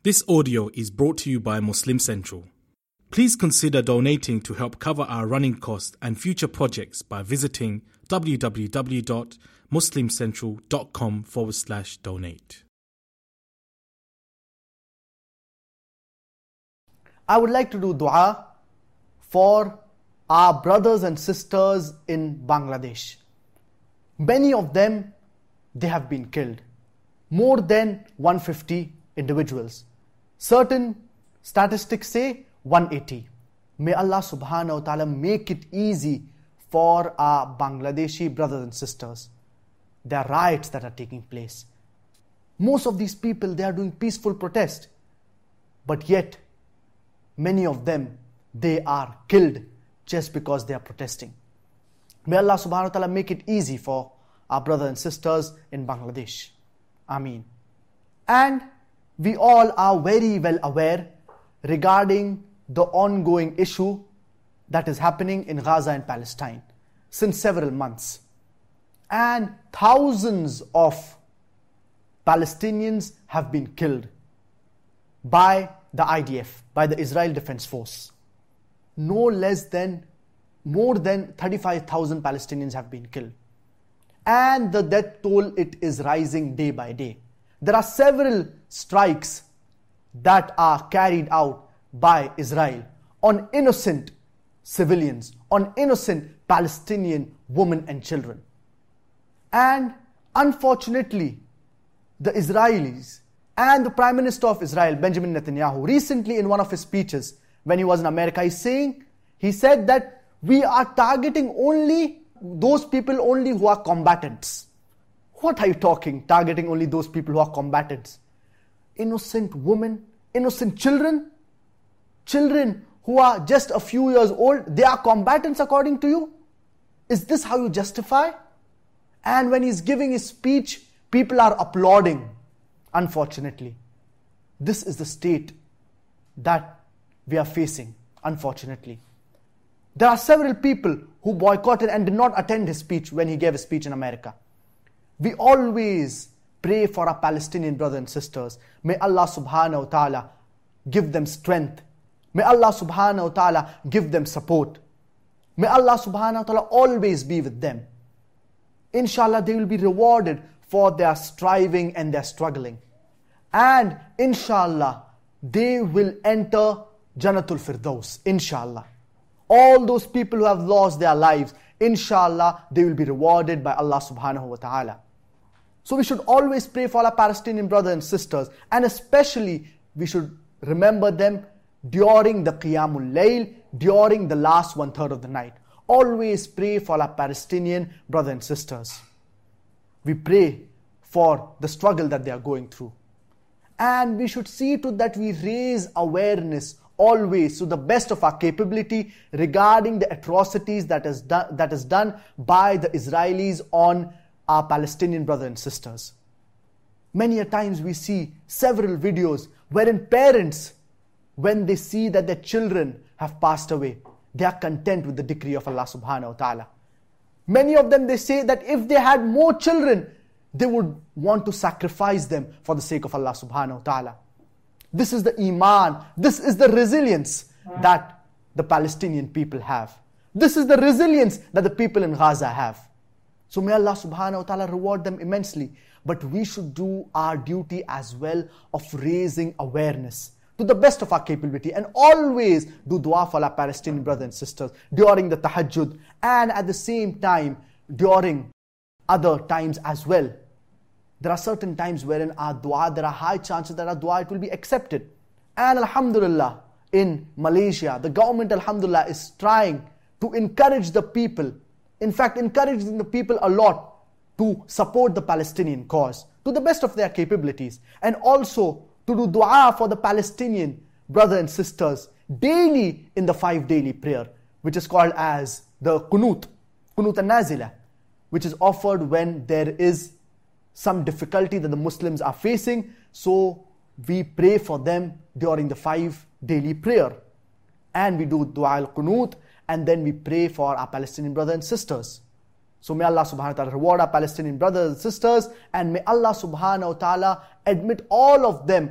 This audio is brought to you by Muslim Central. Please consider donating to help cover our running costs and future projects by visiting www.muslimcentral.com/donate. I would like to do dua for our brothers and sisters in Bangladesh. Many of them, they have been killed. More than 150 individuals. Certain statistics say 180. May Allah subhanahu wa ta'ala make it easy for our Bangladeshi brothers and sisters. There are riots that are taking place. Most of these people, they are doing peaceful protest. But yet, many of them, they are killed just because they are protesting. May Allah subhanahu wa ta'ala make it easy for our brothers and sisters in Bangladesh. Ameen. And we all are very well aware regarding the ongoing issue that is happening in Gaza and Palestine since several months. And thousands of Palestinians have been killed by the IDF, by the Israel Defense Force. More than 35,000 Palestinians have been killed. And the death toll, it is rising day by day. There are several strikes that are carried out by Israel on innocent civilians, on innocent Palestinian women and children. And unfortunately, the Israelis and the Prime Minister of Israel, Benjamin Netanyahu, recently in one of his speeches when he was in America, he said that we are targeting only those people who are combatants. What are you talking? Targeting only those people who are combatants? Innocent women, innocent children who are just a few years old, they are combatants according to you? Is this how you justify? And when he's giving his speech, people are applauding. Unfortunately, this is the state that we are facing, unfortunately. There are several people who boycotted and did not attend his speech when he gave a speech in America. We always pray for our Palestinian brothers and sisters. May Allah subhanahu wa ta'ala give them strength. May Allah subhanahu wa ta'ala give them support. May Allah subhanahu wa ta'ala always be with them. Inshallah, they will be rewarded for their striving and their struggling. And inshallah, they will enter Jannatul Firdaus. Inshallah. All those people who have lost their lives, inshallah, they will be rewarded by Allah subhanahu wa ta'ala. So we should always pray for our Palestinian brothers and sisters, and especially we should remember them during the Qiyamul Layl, during the last 1/3 of the night. Always pray for our Palestinian brothers and sisters. We pray for the struggle that they are going through. And we should see to that we raise awareness always to the best of our capability regarding the atrocities that is done by the Israelis on our Palestinian brothers and sisters. Many a times we see several videos wherein parents, when they see that their children have passed away, they are content with the decree of Allah subhanahu wa ta'ala. Many of them, they say that if they had more children, they would want to sacrifice them for the sake of Allah subhanahu wa ta'ala. This is the iman, this is the resilience that the Palestinian people have. This is the resilience that the people in Gaza have. So may Allah subhanahu wa ta'ala reward them immensely. But we should do our duty as well of raising awareness to the best of our capability, and always do dua for our Palestinian brothers and sisters during the tahajjud, and at the same time during other times as well. There are certain times wherein our dua, there are high chances that our dua, it will be accepted. And alhamdulillah, in Malaysia, the government, alhamdulillah, is trying to encourage the people, in fact encouraging the people a lot to support the Palestinian cause to the best of their capabilities, and also to do dua for the Palestinian brothers and sisters daily in the 5 daily prayer, which is called as the Qunut al-Nazila, which is offered when there is some difficulty that the Muslims are facing. So we pray for them during the 5 daily prayer. And we do dua al-Qunut, and then we pray for our Palestinian brothers and sisters. So may Allah subhanahu wa ta'ala reward our Palestinian brothers and sisters, and may Allah subhanahu wa ta'ala admit all of them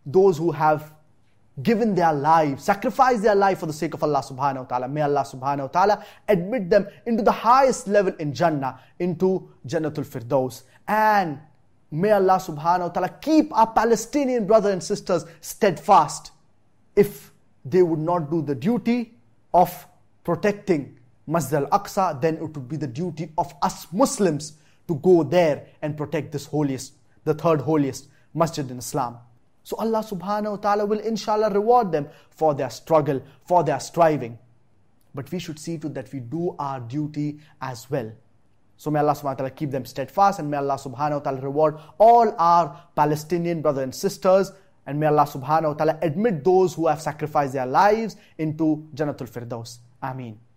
those who have given their lives, sacrificed their life for the sake of Allah subhanahu wa ta'ala. May Allah subhanahu wa ta'ala admit them into the highest level in Jannah, into Jannatul Firdaus. And may Allah subhanahu wa ta'ala keep our Palestinian brothers and sisters steadfast. If they would not do the duty of protecting Masjid al-Aqsa, then it would be the duty of us Muslims to go there and protect this holiest, the third holiest masjid in Islam. So Allah subhanahu wa ta'ala will inshallah reward them for their struggle, for their striving. But we should see to that we do our duty as well. So may Allah subhanahu wa ta'ala keep them steadfast, and may Allah subhanahu wa ta'ala reward all our Palestinian brothers and sisters, and may Allah subhanahu wa ta'ala admit those who have sacrificed their lives into Jannatul Firdaus. Ameen.